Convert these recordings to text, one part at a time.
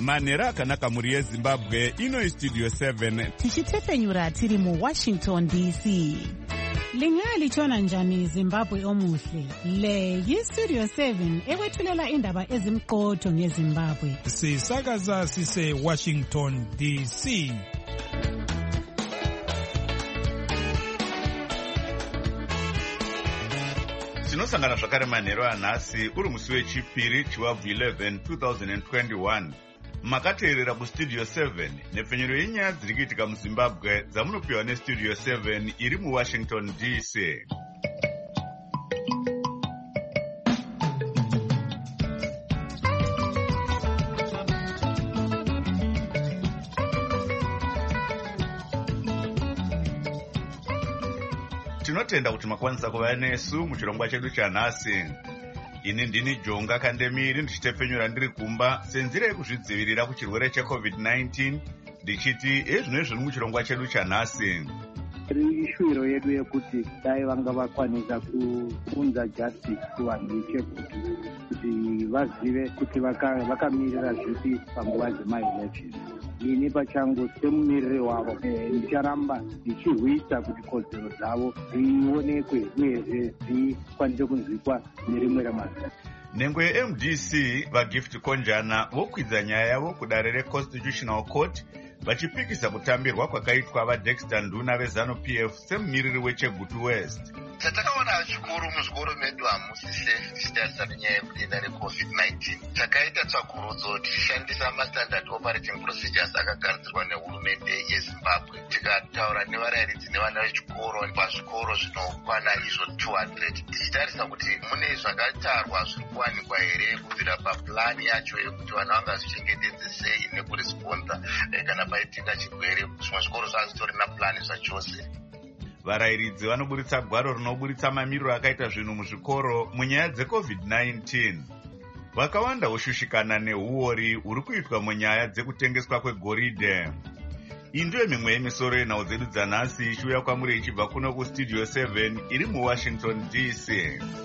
manhero akanaka mhuri yezimbabwe. Ino istudio 7 tichitepfenyura tiri muWashington DC. Linga lichona njani Zimbabwe omuhle. Le yistudio 7 ekwethulela indaba ezimqotho ngeZimbabwe. Sisakaza sise Washington DC. tinosangana zvakare manhero anhasi uri musi wechipiri chiwabvu 11 2021. Makateerera kustudio 7 nepfenyuro yenyaya dziri kuitika muZimbabwe dzamunopiwa nestudio 7 iri muWashington DC. Tinotenda kuti makwanisa kuva nesu muchirongwa chedu chanhasi. Ini ndini Jonga Kandemiri ndichitepfenyura ndiri kumba senzira yekuzvidzivirira kuchirwere cheCovid-19 ndichiti ezvino zviri muchirongwa chedu chanhasi. Ishwiro yedu yekuti dai vanga vakwanisa kuunza justice kuvanhu vechegutu kuti vazive kuti vakamirira zvipi panguva dzemaelection. Ini pachangu semumiriri wavo ndicharamba ndichihwisa kuti kodzero dzavo dzionekwe uyezve dzikwanise kunzwikwa nerimwe ramazita. Nhengo yeMDC vaGift Konjana vokwidza nyaya yavo kudare reConstitutional Court vachipikisa kutambirwa kwakaitwa vaDexter Nduna veZanu-PF semumiriri weChegutu West. Tatakaona zvikuru muzvikoro medu hamusi safe tichitarisa nenyaya yekudenda reCovid-19. Takaita tsvakurudzo tichishandisa mastandard operating procedures akagadzirwa nehurumende yeZimbabwe. Tikataura nevarayiridzi nevana vechikoro pazvikoro zvinokwana izvo 200 tichitarisa kuti mune zvakatarwa zviri kuwanikwa here kubvira papulani yacho yekuti vana vangazvichengetedze sei nekuresponda kana paitika chirwere. Zvimwe zvikoro zvazitorina pulani zvachose. Varayiridzi vanoburitsa gwaro rinoburitsa mamiriro akaita zvinhu muzvikoro munyaya dzeCovid-19. Vakawanda voshushikana neuori huri kuitwa munyaya dzekutengeswa kwegoridhe. Iyi ndiyo mimwe yemisoro yenhau dzedu dzanhasi ichiuya kwamuri ichibva kuno kustudio 7 iri muWashington DC.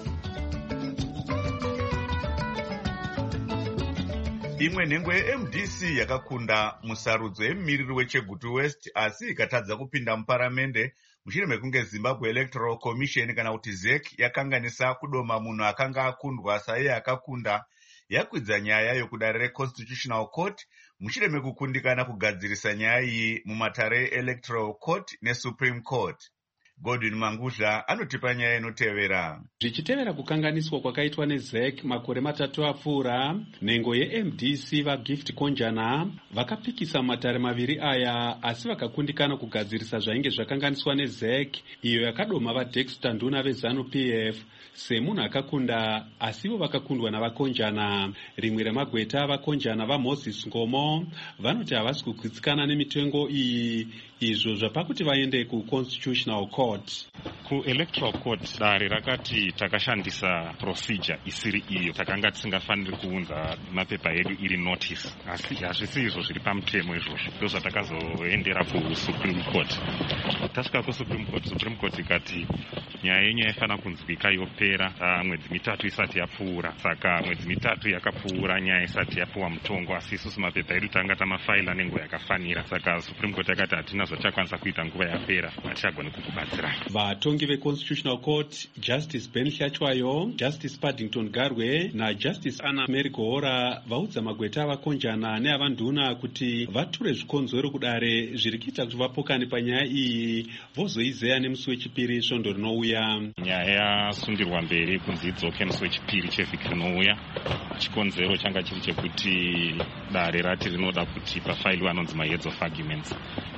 Imwe nhengo yeMDC yakakunda musarudzo yemumiriri weChegutu West asi ikatadza kupinda muparamende mushure mekunge Zimbabwe Electoral Commission kana kuti ZEC yakanganisa kudoma munhu akanga akundwa saiye akakunda yakwidza nyaya yokudare reConstitutional Court mushure mekukundikana kugadzirisa nyaya iyi mumatare eElectoral Court neSupreme Court. Godwin Mangudla anotipa nyaya inotevera. Zvichitevera kukanganiswa kwakaitwa neZEC makore matatu apfuura, nhengo yeMDC vaGift Konjana vakapikisa matare maviri aya asi vakakundikana kugadzirisa zvainge zvakanganiswa neZEC iyo yakadoma vaDexter Nduna veZanu-PF semunhu akakunda asivo vakakundwa navakonjana. Rimwe remagweta avakonjana vaMoses Ngomo vanoti havasi kukwitsikana nemitengo iyi, izvo zvapakuti vaende kuConstitutional Court. KuElectoral Court dare rakati takashandisa procedure isiri iyo, takanga tisingafaniri kuunza mapepa edu iri notice, asi hazvisi izvo zviri pamutemo izvozvo. Ndozvatakazoendera kuSupreme Court. Tasvika kuSupreme Court, Supreme Court ikati nyaya yenyu yaifana kunzwika yopera mwedzi mitatu isati yapfuura. Saka mwedzi mitatu yakapfuura nyaya isati yapuwa mutongo, asi isusu mapepa edu tanga tamafaila nenguva yakafanira. Saka Supreme Court yakati hatina zvatakwanisa kuita nguva yapera, hatichagoni kukubatsira. Vatongi veConstitutional Court Justice Ben Hlachwayo, Justice Paddington Garwe naJustice Anna Mary Gohora vaudza magweta avakonjana neavanduna kuti vature zvikonzero kudare zviri kuita kuti vapokane panyaya iyi vozoizeya nemusi wechipiri svondo rinouya. Nyaya yasundirwa mberi kunzi idzoke musi wechipiri chevhiki rinouya. Chikonzero changa chiri chekuti dare rati rinoda kuti pafailiwe anonzi maheads of arguments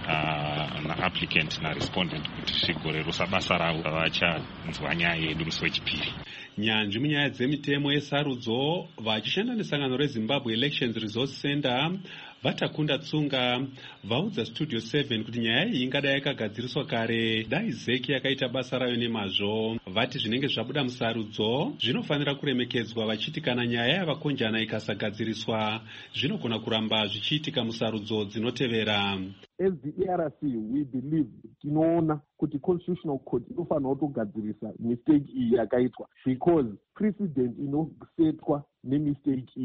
naapplicant narespondent kuti zvigorerusa basa ravo vachanzwa nyaya yedu musi wechipiri. Nyanzvi munyaya dzemitemo yesarudzo vachishanda nesangano reZimbabwe Elections Resource Center vatakunda tsunga vaudza studio 7 kuti nyaya iyi ingadai yakagadziriswa kare dai ZEC yakaita basa rayo nemazvo. Vati zvinenge zvabuda musarudzo zvinofanira kuremekedzwa vachiti kana nyaya yavakonjana ikasagadziriswa zvinogona kuramba zvichiitika musarudzo dzinotevera. As the ERC, we believe tinoona kuti Constitutional Court inofanira kutogadzirisa mistake iyi yakaitwa because precedent inosetwa nemistake iyi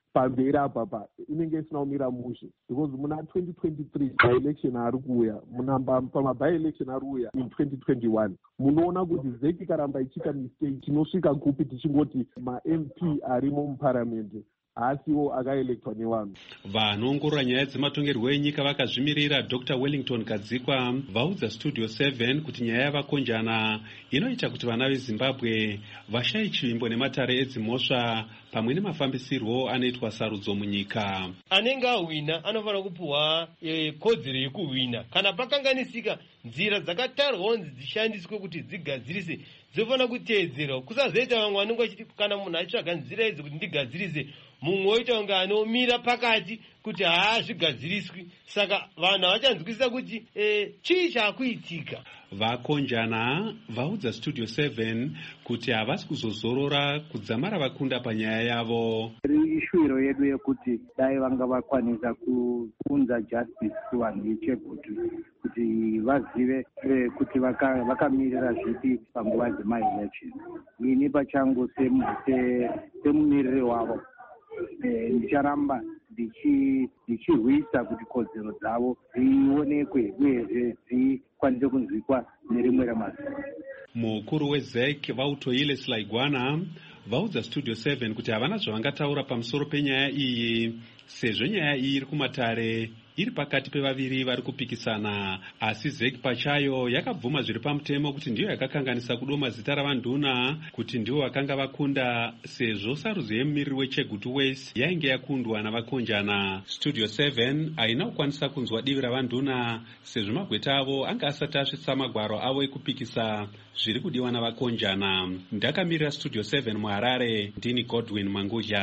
pamberi apa inenge isina kumira mushe because muna 2023 by-election ari kuuya pama-by-election ari kuuya in 2021 munoona kuti ZEC ikaramba ichiita mistake tinosvika kupi tichingoti ma-MP arimo muparamendi haasiwo akaelektwa nevanhu. vanoongorora nyaya dzematongerwo enyika vakazvimirira Dr. Wellington Kadzikwa vaudza Studio 7 kuti nyaya yavakonjana inoita kuti vana veZimbabwe vashaye chivimbo nematare edzimhosva pamwe nemafambisirwo anoitwa sarudzo munyika. Anenge ahwina anofanira kupuhwa kodzero yekuhwina. Kana pakanganisika nzira dzakatarwa kuti dzishandiswe kuti dzigadzirise dzofanira kuteedzerwa. Kusazoita vamwe vanenge vachiti kana munhu achitsvaga nzira idzi kuti ndigadzirise mumwe oita kunge anomira pakati kuti zvigadziriswi. Saka vanhu havachanzwisisa kuti chii chaakuitika. Vakonjana vaudza Studio 7 kuti havasi kuzozorora kudzamara vakunda panyaya yavo. Ishwiro yedu yekuti dai vanga vakwanisa kuunza justice kuvanhu veChegutu kuti vazive kuti vakamirira zvipi panguva dzema-election. Ini pachangu semumiriri wavo ndicharamba ndichirwisa kuti kodzero dzavo dzionekwe uyezve dzikwanise kunzwikwa nerimwe ramazuva. Mukuru weZEC Vautoile Slaigwana vaudza Studio 7 kuti havana zvavangataura pamusoro penyaya iyi sezvo nyaya iyi iri kumatare iri pakati pevaviri vari kupikisana, asi ZEC pachayo yakabvuma zviri pamutemo kuti ndiyo yakakanganisa kudoma zita ravanduna kuti ndivo vakanga vakunda sezvo sarudzo yemumiriri weChegutu West yainge yakundwa navakonjana. Studio 7 haina kukwanisa kunzwa divi ravanduna sezvo magweta avo anga asati asvitsa magwaro avo ekupikisa zviri kudiwa navakonjana. Ndakamirira Studio 7 muHarare, ndini Godwin Mangudya.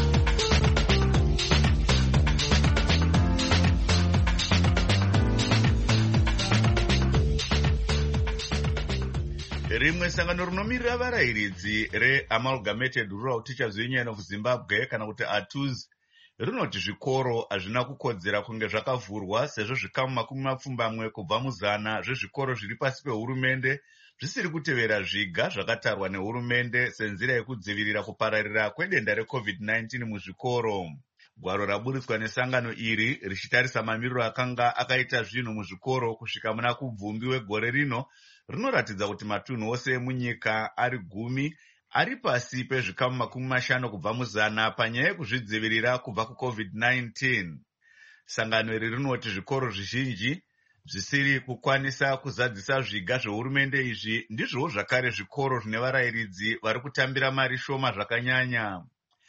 Rimwe sangano rinomirira varayiridzi reAmalgamated Rural Teachers Union of Zimbabwe kana kuti ATUZ rinoti zvikoro hazvina kukodzera kunge zvakavhurwa sezvo zvikamu 20 kubva muzana zvezvikoro zviri pasi pehurumende zvisiri kutevera zviga zvakatarwa nehurumende senzira yekudzivirira kupararira kwedenda reCovid-19 muzvikoro. Gwaro raburitswa nesangano iri richitarisa mamiriro akanga akaita zvinhu muzvikoro kusvika muna kubvumbi wegore rino rinoratidza kuti matunhu ose emunyika ari 10 ari pasi pezvikamu 50 kubva muzana panyaya yekuzvidzivirira kubva kuCovid-19. Sangano iri rinoti zvikoro zvizhinji zvisiri kukwanisa kuzadzisa zviga zvehurumende izvi ndizvowo zvakare zvikoro zvine varayiridzi vari kutambira mari shoma zvakanyanya.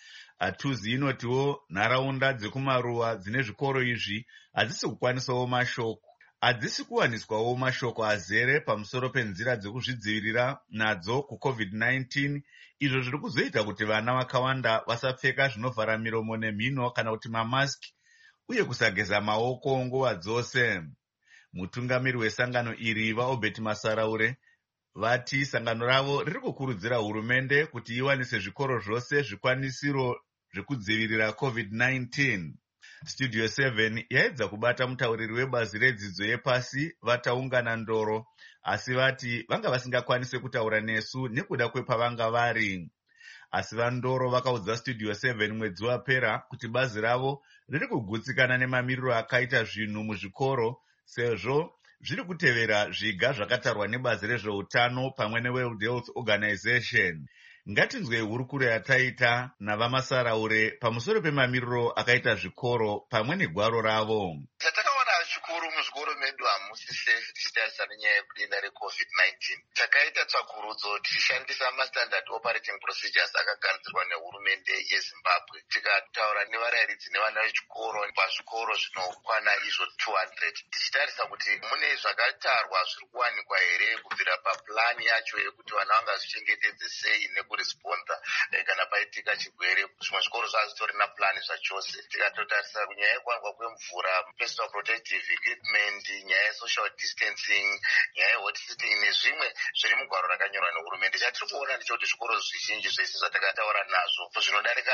ATUZ inotiwo nharaunda dzekumaruwa dzine zvikoro izvi hadzisi kukwanisawo mashoko. Hadzisi kuwaniswawo mashoko azere pamusoro penzira dzekuzvidzivirira nadzo kuCovid-19, izvo zviri kuzoita kuti vana vakawanda vasapfeka zvinovhara miromo nemhino kana kuti mamasiki uye kusageza maoko nguva dzose. Mutungamiri wesangano iri vaObert Masaraure vati sangano ravo riri kukurudzira hurumende kuti iwanise zvikoro zvose zvikwanisiro zvekudzivirira COVID-19. Studio 7 yaedza kubata mutauriri webazi redzidzo yepasi vataungana Ndoro, asi vati vanga vasingakwanise kutaura nesu nekuda kwepavanga vari. Asi vaNdoro vakaudza Studio 7 mwedzi wapera kuti bazi ravo riri kugutsikana nemamiriro akaita zvinhu muzvikoro sezvo zviri kutevera zviga zvakatarwa nebazi rezveutano pamwe neWorld Health Organization. Ngatinzwei hurukuro yataita navamasaraure pamusoro pemamiriro akaita zvikoro pamwe negwaro ravo. Chatakaona chikuru muzvikoro medu hamusi safe tichitarisa nenyaya yekudenda reCovid-19. Takaita tsvakurudzo tichishandisa mastandard operating procedures akagadzirwa nehurumende yeZimbabwe. Tikataura nevarayiridzi nevana vechikoro pazvikoro zvinokwana izvo 200 tichitarisa kuti mune zvakatarwa zviri kuwanikwa here kubvira papulani yacho yekuti vana vangazvichengetedze sei nekuresponda kana paitika chigwere. Zvimwe zvikoro zvazvitorina plani zvachose. Tikatotarisa kunyaya yekuwanikwa kwemvura, personal protective equipment, nyaya yesocial distancing, nyaya yehot sitting nezvimwe zviri mugwaro rakanyorwa nehurumende. Chatiri kuona ndechekuti zvikoro zvizhinji zvese zvatakataura nazvo zvinodarika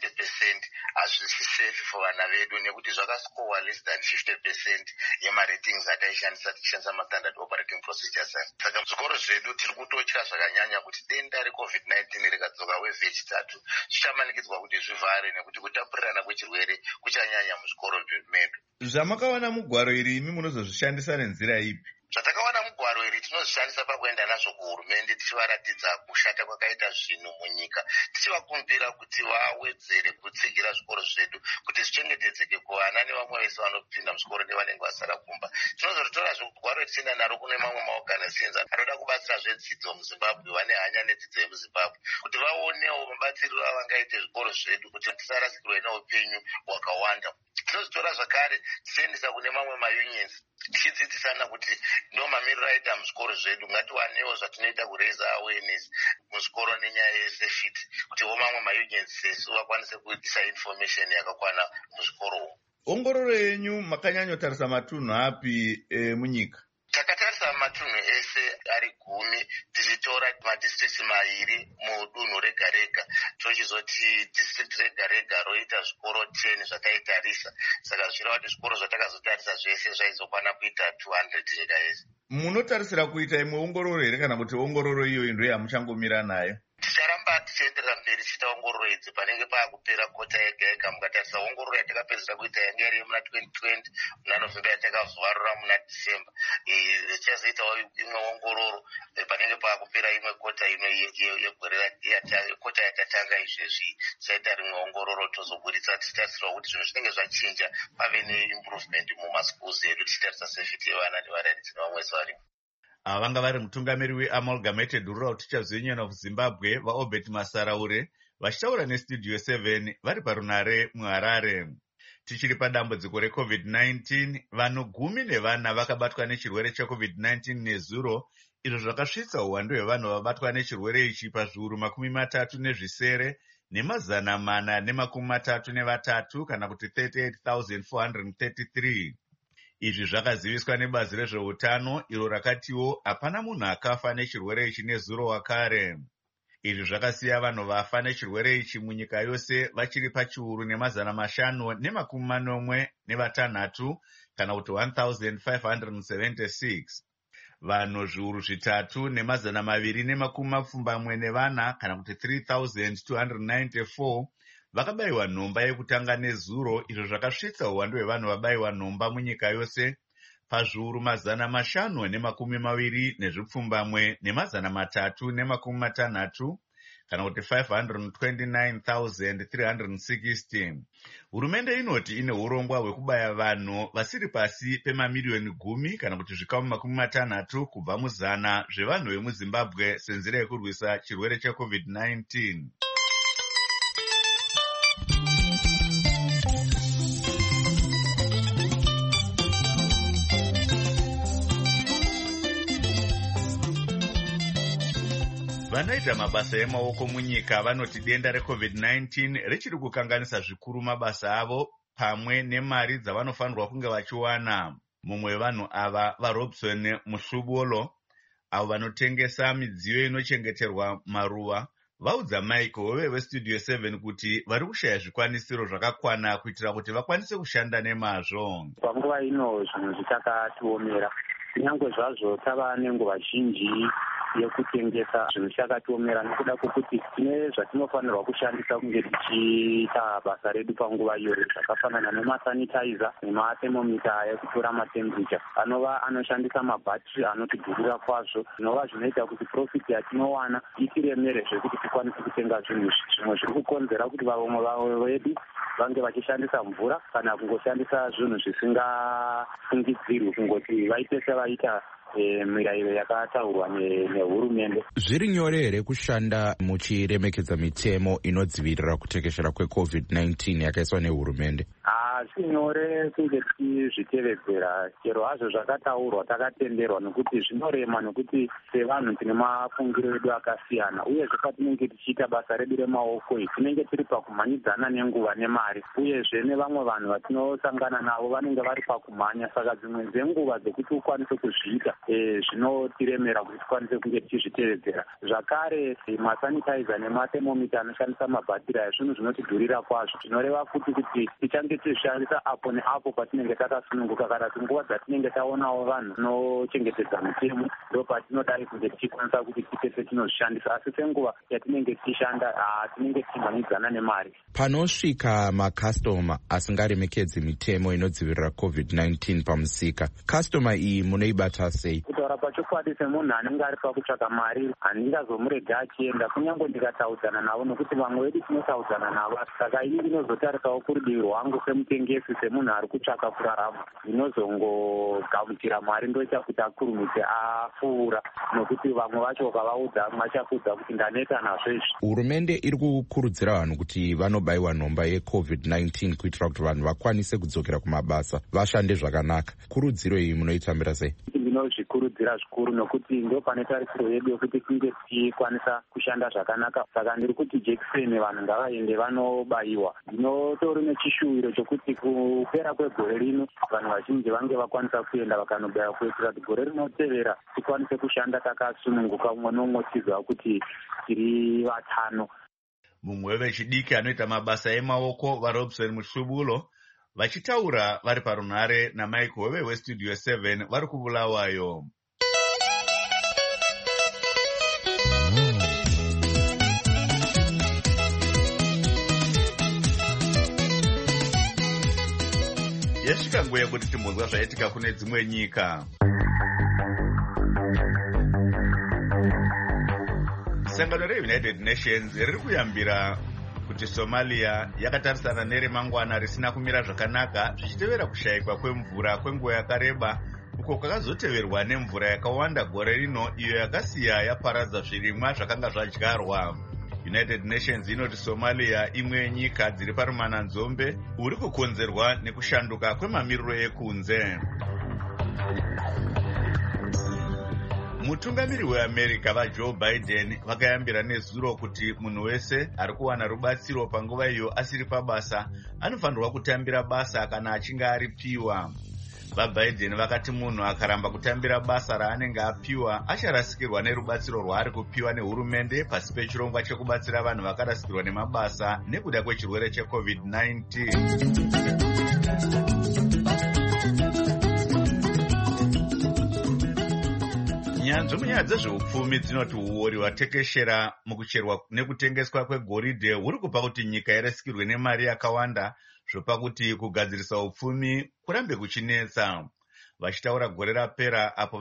90% hazvisi safe for vana vedu nekuti zvakascowa less than 50% yemaratings ataishandisa tichishandisa mastandard operating procedures. Saka zvikoro zvedu tiri kutotya zvakanyanya kuti denda reCovid-19 rikadzoka wave yechitatu zvichamanikidzwa kuti zvivhare nekuti kutapurirana kwechirwere kuchanyanya muzvikoro medu. Zvamakawana mugwaro iri imi munozozvishandisa nenzira ipi? Zvatakawana mugwaro iri tinozvishandisa pakuenda nazvo kuhurumende tichivaratidza kushata kwakaita zvinhu munyika, tichivakumbira kuti vawedzere kutsigira zvikoro zvedu kuti zvichengetedzeke kuvana nevamwe vese vanopinda muzvikoro nevanenge vasara kumba. Tinozoritora gwaro tichienda naro kune mamwe maorganizations anoda kubatsira zvedzidzo muZimbabwe, vane hanya nedzidzo yemuZimbabwe, kuti vaonewo mabatsiriro avangaite zvikoro zvedu kuti tisarasikirwe neupenyu hwakawanda. Tinozvitora zvakare tichiendesa kune mamwe maunions tichidzidzisana kuti ndo mamiriro aita muzvikoro zvedu, ngatiwanewo zvatinoita kuraise awareness muzvikoro nenyaya yesafety kuti mamwe maunions sesu vakwanise kuisa information yakakwana muzvikoro. Ongororo yenyu makanyanyotarisa matunhu api munyika? Takatarisa matunhu ese ari 10 tichitora madistricts 2 mudunhu rega rega, tochizoti district rega rega roita zvikoro 10 zvataitarisa. Saka zvireva kuti zvikoro zvatakazotarisa zvese zvaizokwana kuita 200 rega yese. Munotarisira kuita imwe ongororo here kana kuti ongororo iyoyi ndiyo yamuchangomira nayo? Ticharamba tichienderera mberi tichiita ongororo idzi panenge paakupera kota yega yega. Mukatarisa ongororo yatakapedzera kuita yanga iri muna 2020 muna November yatakavharura muna December. Tichazoitawo imwe ongororo panenge paakupera imwe kota imwe yegore kota yatatanga izvezvi tichaita rimwe ongororo tozobuditsa tichitarisirawo kuti zvinhu zvinenge zvachinja pave neimprovement mumaschools edu tichitarisa safety yevana nevararidzi nevamwe vese varimo. Vanga vari mutungamiri weAmalgamated Rural Teachers Union of Zimbabwe vaObert Masaraure vachitaura nestudio 7 vari parunare muHarare. Tichiri padambudziko reCovid-19, vanhu 10 vakabatwa nechirwere cheCovid-19 nezuro, izvo zvakasvitsa uwandu hwevanhu vabatwa nechirwere ichi pazviuru 37 nemazana 433 kana kuti 38,433. Izvi zvakaziviswa nebazi rezveutano iro rakatiwo hapana munhu akafa nechirwere ichi nezuro wakare. Izvi zvakasiya vanhu vafa nechirwere ichi munyika yose vachiri pachiuru nemazana 546 kana kuti 1,576. Vanhu zviuru 3 nemazana 224 kana kuti 3,294 vakabayiwa nhomba yekutanga nezuro, izvo zvakasvitsa uwandu hwevanhu vabayiwa nhomba munyika yose pazviuru 520 nemazana 360 kana kuti 529,360. Hurumende inoti ine urongwa hwekubaya vanhu vasiri pasi pemamiliyoni 10 kana kuti zvikamu 60 kubva muzana zvevanhu vemuZimbabwe senzira yekurwisa chirwere cheCovid-19. Vanoita mabasa emaoko munyika vanoti denda reCovid-19 richiri kukanganisa zvikuru mabasa avo pamwe nemari dzavanofanirwa kunge vachiwana. Mumwe wevanhu ava vaRobson Muhlubolo, avo vanotengesa midziyo inochengeterwa maruva, vaudza Michael westudio 7 kuti vari kushaya zvikwanisiro zvakakwana kuitira kuti vakwanise kushanda nemazvo. Panguva ino zvinhu zvichakatiomera, kunyange zvazvo tava nenguva zhinji yekutengesa zvinhu zvichakatiomera nekuda kwokuti tine zvatinofanirwa kushandisa kunge tichiita basa redu panguva iyoyo, zvakafanana nemasanitizer nemathermometer ekutora matemperature anova anoshandisa mabhatiri anotidhurira kwazvo, zvinova zvinoita kuti profit yatinowana itiremere zvekuti tikwanise kutenga zvinhu zvimwe zviri kukonzera kuti vamwe vedu vange vachishandisa mvura kana kungoshandisa zvinhu zvisingafungidzirwi kungoti vaite sevaita mirayiro yakataurwa nehurumende. Zviri nyore here kushanda muchiremekedza mitemo inodzivirira kutekeshera kweCovid-19 yakaiswa nehurumende? Zviri nyore kunge tichizvitevedzera, chero hazvo zvakataurwa takatenderwa, nekuti zvinorema nekuti sevanhu tine mafungiro edu akasiyana, uyezve patinenge tichiita basa redu remaoko tinenge tiri pakumhanyidzana nenguva nemari, uyezve nevamwe vanhu vatinosangana navo vanenge vari pakumhanya, saka dzimwe dzenguva dzekuti ukwanise kuzviita zvinotiremera kuti tikwanise kunge tichizvitevedzera. Zvakare masanitizer nemathermometer anoshandisa mabhatiri aya zvinhu zvinotidhurira kwazvo, zvinoreva futi kuti tichange tichishanda kutarisa apo neapo patinenge takasununguka kana kuti nguva dzatinenge taonawo vanhu vanochengetedza mitemo ndo patinodai kunge tichikwanisa kuti tipese tinozvishandisa. Asi senguva yatinenge tichishanda tinenge tichimhanyidzana nemari. Panosvika makastoma asingaremekedzi mitemo inodzivirira COVID-19 pamusika, kastoma iyi munoibata sei? Kutaura pachokwadi semunhu anenge ari pakutsvaka mari handingazomurega achienda kunyange ndikataudzana navo, nokuti vamwe vedu tinotaudzana navo. Saka ini ndinozotarisawo kurudivi rwangu semutengesi, semunhu ari kutsvaka kurarama, ndinozongogamuchira mari ndoita kuti akurumidze apfuura, nokuti vamwe vacho ukavaudza vachakuudza kuti ndaneta nazvo izvi. Hurumende iri kukurudzira vanhu kuti vanobayiwa nhomba yeCovid-19 kuitira kuti vanhu vakwanise kudzokera kumabasa vashande zvakanaka. Kurudziro iyi munoitambira sei? Ndinozvikurudzira zvikuru, nokuti ndo pane tarisiro yedu yokuti tinge tichikwanisa kushanda zvakanaka. Saka ndiri kuti jekiseni vanhu ngavaende vanobayiwa. Ndinotori nechishuwiro chokuti kupera kwegore rino vanhu vazhinji vange vakwanisa kuenda vakanobayiwa kuitira kuti gore rinotevera tikwanise kushanda takasununguka, umwe nomwe tiziva kuti tiri vatano. Mumwe wevechidiki anoita mabasa emaoko vaRobson Muhlubulo vachitaura vari parunhare naMike Hove weStudio 7 vari kuBulawayo. Yasvika nguva yekuti timbonzwa zvaitika kune dzimwe nyika. Sangano reUnited Nations riri kuyambira kuti Somalia yakatarisana neremangwana risina kumira zvakanaka zvichitevera kushayikwa kwemvura kwenguva yakareba, uko kwakazoteverwa nemvura yakawanda gore rino iyo yakasiya yaparadza zvirimwa zvakanga zvadyarwa. United Nations inoti Somalia imwe yenyika dziri parumananzombe uri kukonzerwa nekushanduka kwemamiriro ekunze. Mutungamiri weAmerica vaJoe Biden vakayambira nezuro kuti munhu wese ari kuwana rubatsiro panguva iyo asiri pabasa anofanirwa kutambira basa kana achinge aripiwa. VaBiden vakati munhu akaramba kutambira basa raanenge apiwa acharasikirwa nerubatsiro rwaari kupiwa nehurumende pasi pechirongwa chekubatsira vanhu vakarasikirwa nemabasa nekuda kwechirwere cheCovid-19. Nyanzvi munyaya dzezveupfumi dzinoti uori hwatekeshera mukucherwa nekutengeswa kwegoridhe huri kupa kuti nyika irasikirwe nemari yakawanda zvopa kuti kugadzirisa upfumi kurambe kuchinetsa. Vachitaura gore rapera apo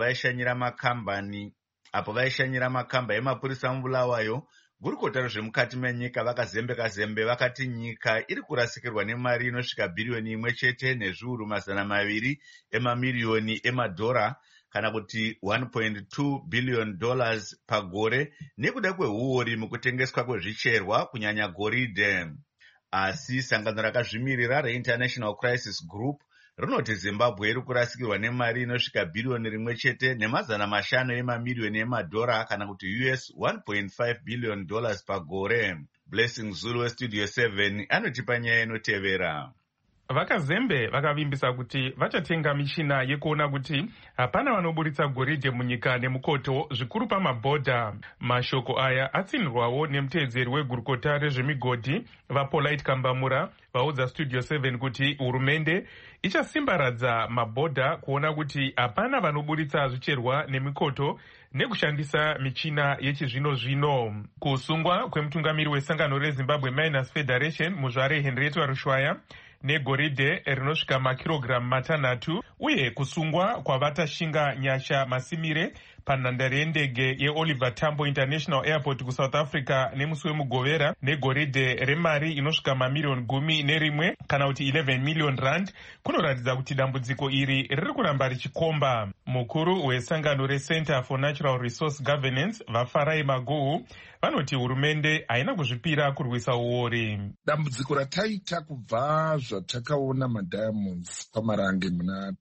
vaishanyira makamba emapurisa muBulawayo, gurukota rezvemukati menyika vakazembe vakati nyika iri kurasikirwa nemari inosvika bhiriyoni 1 nezviuru 200 emamiliyoni emadhora kana kuti $1.2 billion pagore nekuda kweuori mukutengeswa kwezvicherwa kunyanya goridhe. Asi sangano rakazvimirira reInternational Crisis Group rinoti Zimbabwe iri kurasikirwa nemari inosvika bhiriyoni 1 nemazana 500 emamiliyoni emadhora kana kuti $1.5 billion pagore. Blessing Zulu weStudio 7 anotipa nyaya inotevera. VakaZembe vakavimbisa kuti vachatenga michina yekuona kuti hapana vanoburitsa goridhe munyika nemukoto zvikuru pamabhodha. Mashoko aya atsinirwawo nemuteedzeri wegurukota rezvemigodhi vaPolite Kambamura vaudza Studio 7 kuti hurumende ichasimbaradza mabhodha kuona kuti hapana vanoburitsa zvicherwa nemikoto nekushandisa michina yechizvino-zvino. Kusungwa kwemutungamiri wesangano reZimbabwe Miners Federation muzvare Henrietta Rushwaya negoridhe rinosvika makirogiramu 6 uye kusungwa kwavatashinga nyasha masimire panhandare yendege yeOliver Tambo International Airport kuSouth Africa nemusi wemugovera negoridhe remari inosvika mamiliyoni 11 kana kuti 11 million rand kunoratidza kuti dambudziko iri riri kuramba richikomba. Mukuru wesangano reCenter for Natural Resource Governance vaFarai Maguhu vanoti hurumende haina kuzvipira kurwisa uori. Dambudziko rataita kubva zvatakaona madiamonds pamarange muna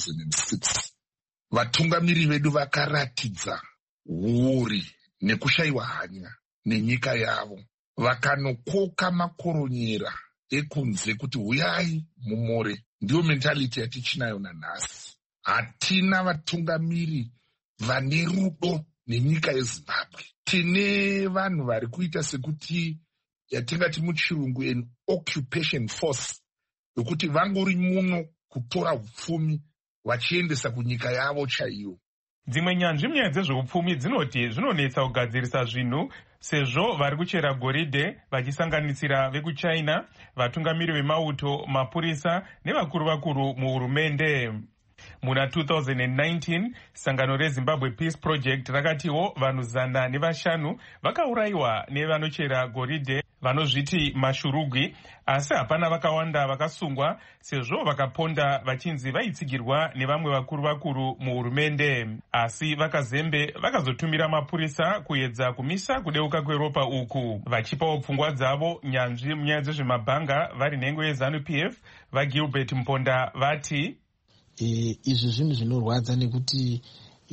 2006, vatungamiri vedu vakaratidza uori nekushayiwa hanya nenyika yavo, vakanokoka makoronyera ekunze kuti huyai mumore. Ndiyo mentality yatichinayo nanhasi. Hatina vatungamiri vane rudo nenyika yeZimbabwe. Tine vanhu vari kuita sekuti yatingati muchirungu an occupation force, yokuti vangori muno kutora upfumi vachiendesa kunyika yavo chaiyo. Dzimwe nyanzvi dzezveupfumi dzinoti zvinonetsa kugadzirisa zvinhu sezvo vari kuchera goridhe vachisanganisira vekuchina, vatungamiri vemauto, mapurisa nevakuru muhurumende. Muna 2019 sangano reZimbabwe Peace Project rakatiwo vanhu 105 vakaurayiwa nevanochera goridhe vanozviti mashurugwi, asi hapana vakawanda vakasungwa sezvo vakaponda vachinzi vaitsigirwa nevamwe vakuru muhurumende. Asi vakazembe vakazotumira mapurisa kuedza kumisa kudeuka kweropa uku, vachipawo pfungwa dzavo nyanzvi munyaya dzezvemabhanga vari nhengo yeZANU-PF vaGilbert Mponda vati izvi zvinhu zvinorwadza nekuti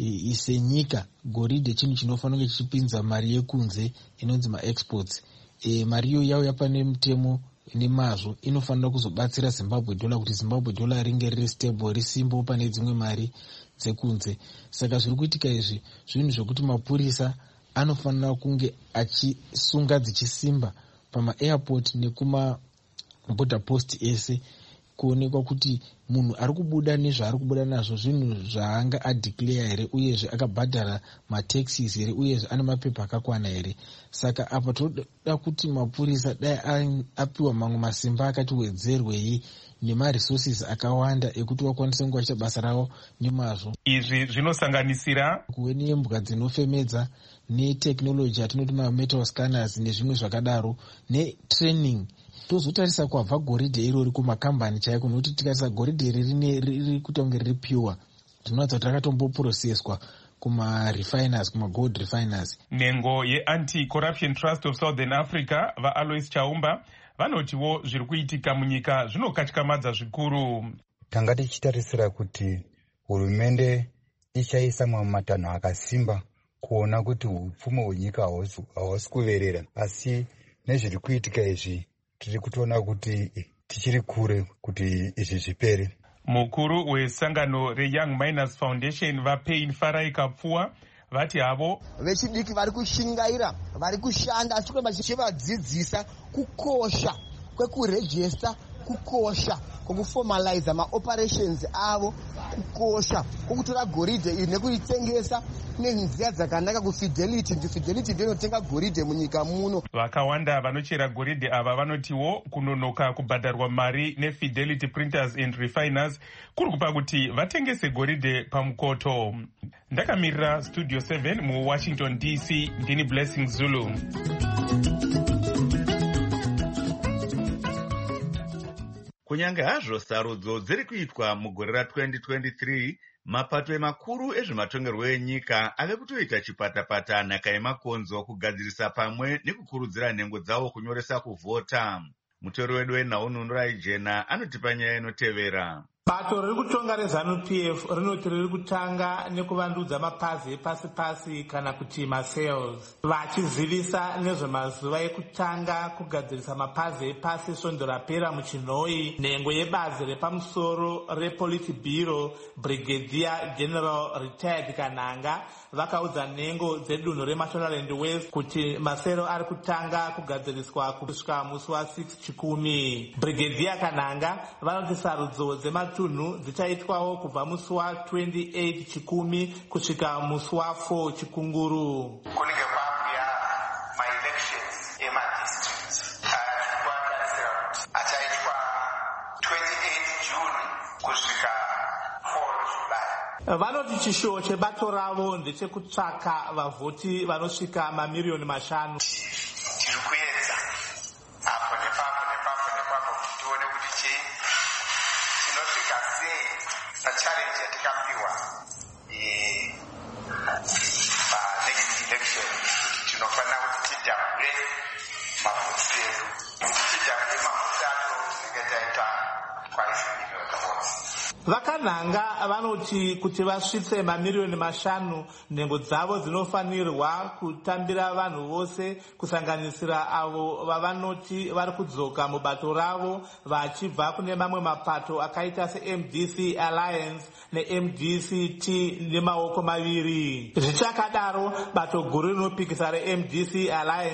senyika goridhe chinhu chinofanira chichipinza mari yekunze inonzi maexports. Mari iyo yauya pane mutemo nemazvo inofanira kuzobatsira Zimbabwe dollar kuti Zimbabwe dollar ringe riri stable, risimbo pane dzimwe mari dzekunze. Saka zviri kuitika izvi zvinhu zvokuti mapurisa anofanira kunge achisunga dzichisimba pama-airport nekuma border post ese, kuonekwa kuti munhu ari kubuda nezvaari kubuda nazvo zvinhu zvaanga adeclare here, uyezve akabhadhara mataxes here, uyezve ane mapepa akakwana here. Saka apa toda kuti mapurisa dai apiwa mamwe masimba akati wedzerwei nemaresources akawanda ekuti vakwanise kungoita basa ravo nemazvo. Izvi zvinosanganisira kuve nembwa dzinofemedza, neteknoloji yatinoti mametal scanners nezvimwe zvakadaro, netraining. Tozotarisa kwabva goridhe irori kumakambani chaiko, nokuti tikarisa goridhe riri kuita kunge riri pure, tinoratidza kuti rakatomboprocesswa kuma-refiners, kuma-gold refiners. Nhengo ye-Anti-Corruption Trust of Southern Africa vaAlois Chaumba vanotiwo zviri kuitika munyika zvinokatyamadza zvikuru. Tanga tichitarisira kuti hurumende ichaisa mamwe matanho akasimba kuona kuti upfumi hwenyika hausi kuverera, asi nezviri kuitika izvi tiri kutoona kuti tichiri kure kuti izvi zvipere. Mukuru wesangano reYoung Miners Foundation vaPain Farai Kapfuwa vati havo vechidiki vari kushingaira, vari kushanda, asi kuramba chichivadzidzisa kukosha kwekurejista, kukosha kwekuformalize maoperations avo, kukosha kwokutora goridhe iri nekuitengesa nenzira dzakanaka kuFidelity. Fidelity ndiyo inotenga goridhe munyika muno. Vakawanda vanochera goridhe ava vanotiwo kunonoka kubhadharwa mari neFidelity Printers and Refiners kuri kupa kuti vatengese goridhe pamukoto. Ndakamirira Studio 7 muWashington DC, ndini Blessing Zulu. Kunyange hazvo sarudzo dziri kuitwa mugore ra2023, mapato emakuru ezvematongerwo enyika ave kutoita chipatapata nhaka yemakonzo kugadzirisa pamwe nekukurudzira nhengo dzavo kunyoresa kuvhota. Mutori wedu weNhaunondo Raijena anotipa nyaya inotevera. Bato riri kutonga reZANU-PF rinoti riri kutanga nekuvandudza mapazi epasi-pasi kana kuti masales, vachizivisa nezvemazuva ekutanga kugadzirisa mapazi epasi svondo rapera muchinhoi. Nhengo yebazi repamusoro rePolitburo Brigadier General Retired Kananga vakaudza nhengo dzedunhu reMashonaland West kuti masero ari kutanga kugadziriswa kusvika musi wa6 Chikumi. Brigadier Kananga vanoti sarudzo dzematunhu dzichaitwawo kubva musi wa28 Chikumi kusvika musi wa4 Chikunguru. Kunenge kwabuya maelections emadistricts arikutarisira kuti achaitwa 28 June kusvika 4 July. Vanoti chishuwo chebato ravo ndechekutsvaka vavhoti vanosvika mamiliyoni 5. Tiri kuedza apo nepapo kuti tione kuti chinosvika sei pachalenji yatikapiwa panext election, kuti tinofanira kuti tidhambure mavhoti edu. Kuti tidhambure mavhoti acho tinenge taita kwaisi miliyoni votes. Vakananga vanoti kuti vasvitse mamiliyoni 5, nhengo dzavo dzinofanirwa kutambira vanhu vose kusanganisira avo vavanoti vari kudzoka mubato ravo vachibva kune mamwe mapato akaita seMDC Alliance neMDC-T nemaoko maviri. Zvichakadaro, bato guru rinopikisa reMDC Alliance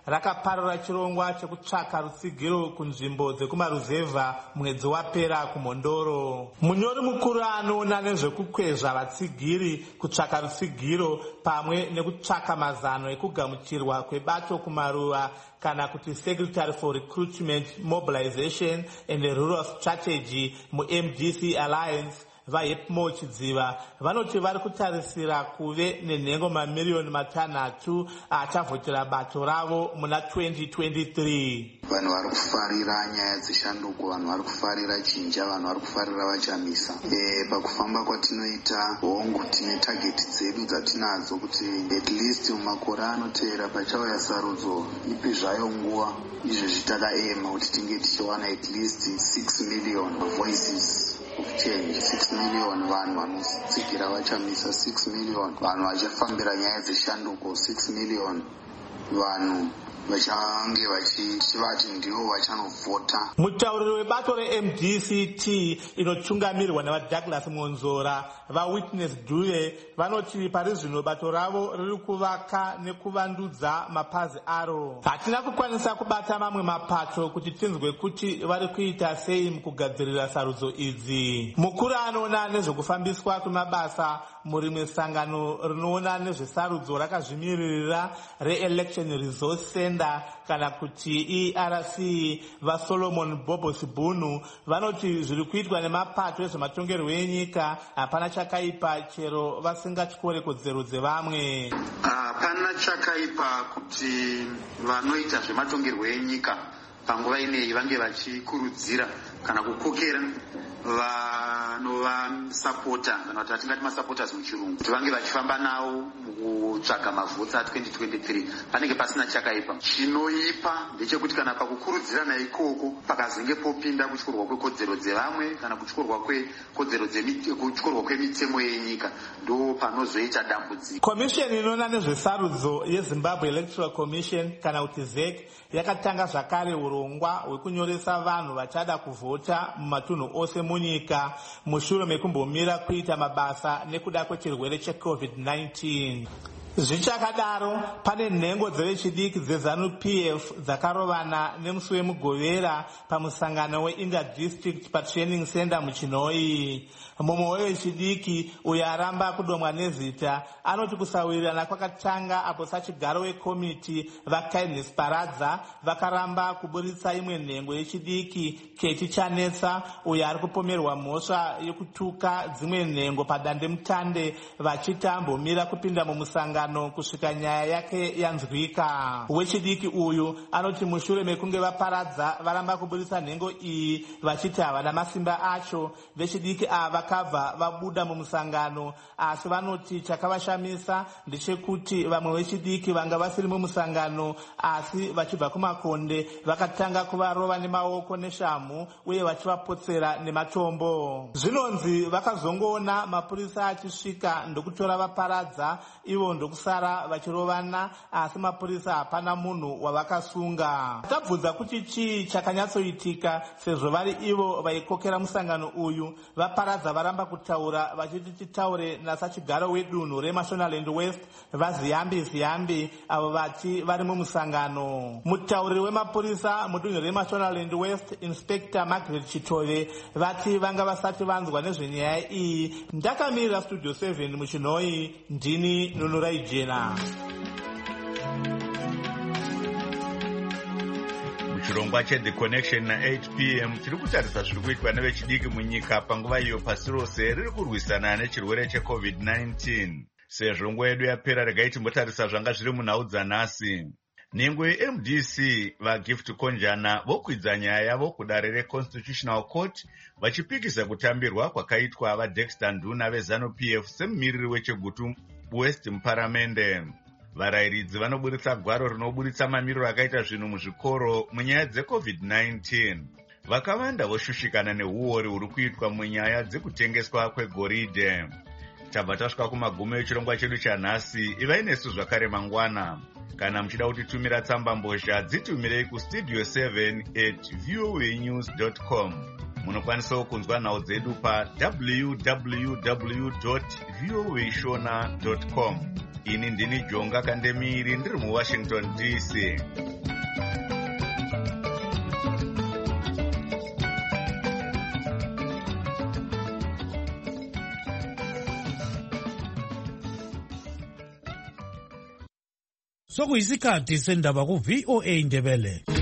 rakaparura chirongwa chekutsvaka rutsigiro kunzvimbo dzekumaruzevha mwedzi wapera kumhondoro. Munyori mukuru anoona nezvekukwezva vatsigiri kutsvaka rutsigiro pamwe nekutsvaka mazano ekugamuchirwa kwebato kumaruva kana kuti Secretary for Recruitment, Mobilization and Rural Strategy MDC Alliance vaHepmo Chidziva vanoti vari kutarisira kuve nenhengo mamiliyoni 3 achavhotera bato ravo muna 2023. Vanhu vari kufarira nyaya dzeshanduko, vanhu vari kufarira chinja, vanhu vari kufarira vachamisa. Pakufamba kwatinoita hongu tine target dzedu dzatinadzo kuti at least mumakore anotevera pachauya sarudzo ipi zvayo nguva izvezvi takaema kuti tinge tichiwana at least 6 million voices of change, 6 million vanhu vanotsigira vachamisa, 6 million vanhu vachafambira nyaya dzeshanduko, 6 million vanhu vachange vachivati ndivo vachanovhota. Mutauriri webato reMDCT inotungamirwa navaDouglas Monzora vaWitness Dube vanoti pari zvino bato ravo riri kuvaka nekuvandudza mapazi aro. Hatina kukwanisa kubata mamwe mapato kuti tinzwe kuti vari kuita sei mukugadzirira sarudzo idzi. Mukuru anoona nezvekufambiswa kwemabasa murimwe sangano rinoona nezvesarudzo rakazvimiririra reElection Resource Center kana kuti ERC vaSolomon Bobo Sibunu vanoti zviri kuitwa nemapato ezvematongerwo enyika hapana chakaipa chero vasingatyore kodzero dzevamwe. Hapana chakaipa kuti vanoita zvematongerwo enyika panguva ineyi vange vachikurudzira kana kukokera vanovasapota kana kuti atingati masupporters muchirungu kuti vange vachifamba nawo mukutsvaga mavhotsi a2023 panenge pasina chakaipa. Chinoipa ndechekuti kana pakukurudzirana ikoko pakazenge popinda kutyorwa kwekodzero dzevamwe kana kutyorwa kwemitemo yenyika ndo panozoita dambudziko. Komisheni inoona nezvesarudzo yeZimbabwe Electoral Commission kana kuti ZEC yakatanga zvakare urongwa hwekunyoresa vanhu vachada kuvhota mumatunhu ose munyika mushure mekumbomira kuita mabasa nekuda kwechirwere cheCovid-19. Zvichakadaro pane nhengo dzevechidiki dzeZANU-PF dzakarovana nemusi wemugovera pamusangano weInter-District paTraining Center muChinoi. Mumwe wevechidiki uyo aramba kudomwa nezita anoti kusawirirana kwakatanga apo sachigaro wekomiti vaKindness Paradza vakaramba kuburitsa imwe nhengo yechidiki Keti Chanetsa uyo ari kupomerwa mhosva yokutuka dzimwe nhengo padandemutande vachitambomira kupinda mumusangano kusvika nyaya yake yanzwika. Wechidiki uyu anoti mushure mekunge vaparadza varamba kuburitsa nhengo iyi vachiti havana masimba acho, vechidiki ava vakabva vabuda mumusangano, asi vanoti chakavashamisa ndechekuti vamwe vechidiki vanga vasiri mumusangano asi vachibva kumakonde vakatanga kuvarova nemaoko neshamhu uye vachivapotsera nematombo. Zvinonzi vakazongoona mapurisa achisvika ndokutora vaparadza ivo ndokusara vachirovana, asi mapurisa hapana munhu wavakasunga. Tabvunza kuti chii chakanyatsoitika sezvo vari ivo vaikokera musangano uyu. Vaparadza varamba kutaura vachiti titaure nasachigaro wedunhu reMashonaland West vaZiyambi avo vati vari mumusangano. Mutauriri wemapurisa mudunhu reMashonaland West Inspector Margaret Chitove vati vanga vasati vanzwa nezvenyaya iyi. Ndakamirira Studio 7 muChinoi, ndini Nunurai Jena. Chirongwa cheThe Connection na8 p.m. chiri kutarisa zviri kuitwa nevechidiki munyika panguva iyo pasi rose riri kurwisana nechirwere cheCovid-19. Sezvo nguva yedu yapera, regai timbotarisa zvanga zviri munhau dzanhasi. Nhengo yeMDC vaGift Konjana vokwidza nyaya yavo kudare reConstitutional Court vachipikisa kutambirwa kwakaitwa vaDexter Nduna veZANU-PF semumiriri weChegutu West muparamende. Varayiridzi vanoburitsa gwaro rinoburitsa mamiriro akaita zvinhu muzvikoro munyaya dzeCovid-19. Vakawanda voshushikana neuori huri kuitwa munyaya dzekutengeswa kwegoridhe. Tabva tasvika kumagumo echirongwa chedu chanhasi. Ivai nesu zvakare mangwana. Kana muchida kutitumira tsamba mbozha, dzitumirei kustudio 7@voanews.com. Munokwanisawo kunzwa nhau dzedu pa www.voashona.com. Ini ndini Jonga Kandemiri ndiri muWashington DC. sokuyisikhathi sendaba ku-VOA Ndebele.